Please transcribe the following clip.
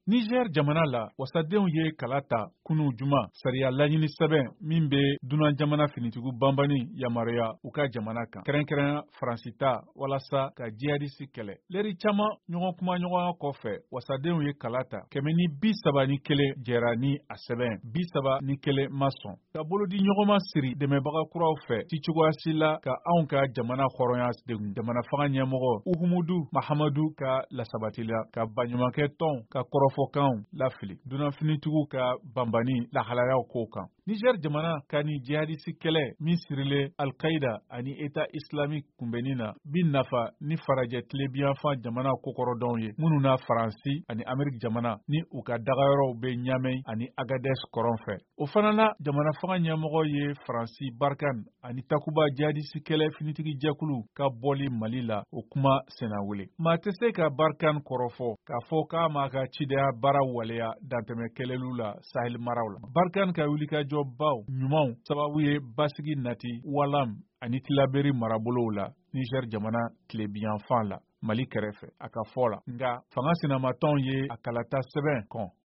Niger jamana la wasadenw ye kala ta kunu juma sariya laɲini sɛbɛn min be dunan jamana finitigu banbani yamaruya u ka jamana kan kɛrɛnkɛrɛn Faransi ta walasa ka jihadisi kɛlɛ. Leri caaman ɲɔgɔn kuma ɲɔgɔnya kɔfɛ wasadenw ye kala ta 131 jɛra ni a sɛbɛn 31 ma sɔn ka bolodi ɲɔgɔnma siri dɛmɛbaga kuraw fɛ ti cogoyasi la ka anw ka jamana hɔrɔnya degun. Jamana fanga ɲɛmɔgɔ Uhumudu Mahamadu ka lasabatila ka baɲumankɛ tɔn ka kɔrɔfɔkanw lafili dunanfinitigiw ka banbani lahalayaw ko kan. Niger jamana ka ni jihadisi kɛlɛ min sirilen Al-Qaïda ani État islamique kunbɛnni na bi nafa ni farajɛ tilebiyanfan jamana kokɔrɔdɔnw ye minnu na Faransi ani Amérique jamana ni u ka dagayɔrɔw be Ɲamɛ ani Agadez kɔrɔn fɛ. O fana la jamana fanga ɲɛmɔgɔ ye Faransi Barkan ani Takuba jihadisi kɛlɛ finitigi jɛkulu ka bɔli Mali la o kuma sena wele. Maa tɛ se ka Barkan kɔrɔfɔ k'a fɔ k'a m'a ka cidenya baara waleya dantɛmɛ kɛlɛlu la Sahel maraw la. Barkan ka wulikajɔ baw ɲumanw sababu ye basigi nati walam ani tilaberi marabolow la Niger jamana tilebiyanfan la Mali kɛrɛfɛ a ka fɔ la. Nga fanga sinamatɔnw ye a kalata sɛbɛn kɔn